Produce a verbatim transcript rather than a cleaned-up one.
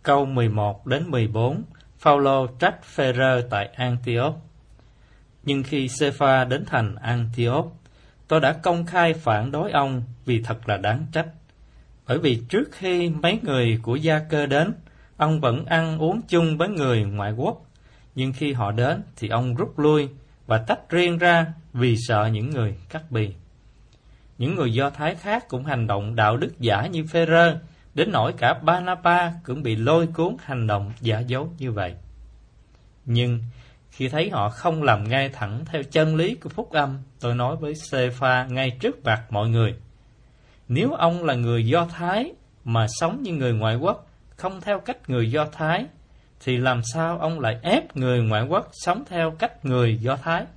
Câu mười một đến mười bốn, Phao-lô trách Phê-rơ tại An-ti-ốt. Nhưng khi Xê-pha đến thành An-ti-ốt, tôi đã công khai phản đối ông vì thật là đáng trách. Bởi vì trước khi mấy người của Gia-cơ đến, ông vẫn ăn uống chung với người ngoại quốc. Nhưng khi họ đến thì ông rút lui và tách riêng ra vì sợ những người cắt bì. Những người Do Thái khác cũng hành động đạo đức giả như Phê-rơ, đến nỗi cả Ba-na-ba cũng bị lôi cuốn hành động giả dối như vậy. Nhưng khi thấy họ không làm ngay thẳng theo chân lý của phúc âm, tôi nói với Xê-pha ngay trước mặt mọi người: nếu ông là người Do Thái mà sống như người ngoại quốc, không theo cách người Do Thái, thì làm sao ông lại ép người ngoại quốc sống theo cách người Do Thái?